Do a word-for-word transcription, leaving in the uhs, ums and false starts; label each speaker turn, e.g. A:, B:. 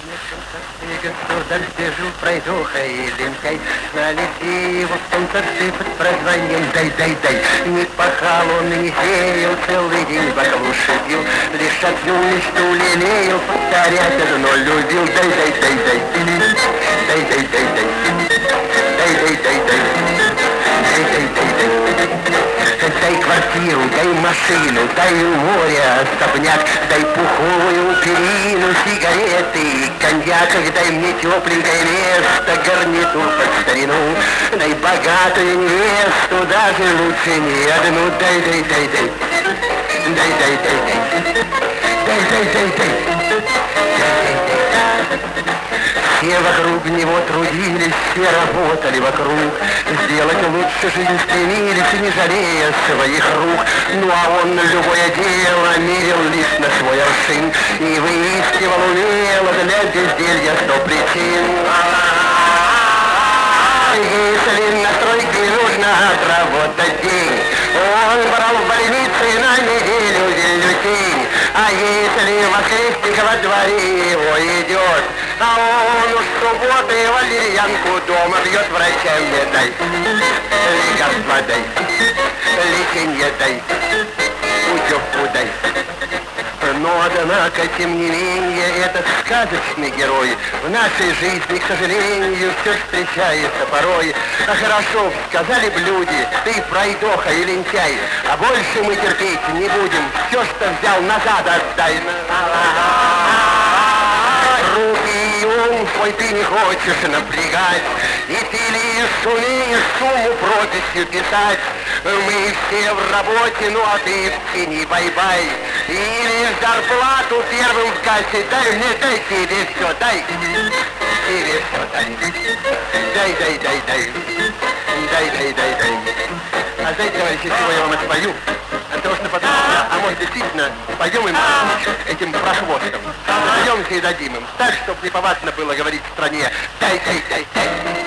A: Государь, бежу, пройдуха и лентяй, налети его в том торцы под прозванием дай-дай-дай. Не пахал он и не сеял, целый день баклуши пил, лишь одну мечту лелеял, повторять одно любил. Дай-дай-дай-дай, дай-дай-дай-дай, дай-дай-дай-дай, дай-дай-дай-дай. Дай квартиру, дай машину, дай море, особняк, дай пуховую перину, сигареты, коньяк, дай мне тепленькое место, гарнитур под старину, дай богатую невесту, даже лучше не одну, дай, дай, дай, дай, дай, дай, дай, дай, дай, дай, дай, дай. Все вокруг него трудились, все работали вокруг, сделать лучше жизнь стремились, не жалея своих рук. Ну а он любое дело мерил лишь на свой аршин и выискивал умело для безделья сто причин. Если на стройке нужно отработать день, он брал в больнице на неделю бюллетень. А если воскресник во дворе его идет, а он уж в субботы валерьянку дома бьет, врачам не дай, лекарства дай, леченье дай, путевку дай. Но, однако, тем не менее, этот сказочный герой в нашей жизни, к сожалению, все встречается порой. А хорошо, сказали б люди, ты пройдоха и лентяй, а больше мы терпеть не будем, все, что взял, назад отдай. Руки и ум свой ты не хочешь напрягать, и ты лишь умеешь сумму прописью писать. Мы все в работе, ну а ты в тени бай-бай. И лишь зарплату первым в кассе дай мне, дай тебе все, дай. Тебе все дай. Дай, дай, дай, дай. Дай, дай, дай, дай. А знаете, товарищи, чего я вам это пою? От того, что подумал, а может действительно пойдем им этим прохвостом. Займемся и дадим им. Так, чтобы неповадно было говорить в стране. Дай, дай, дай, дай.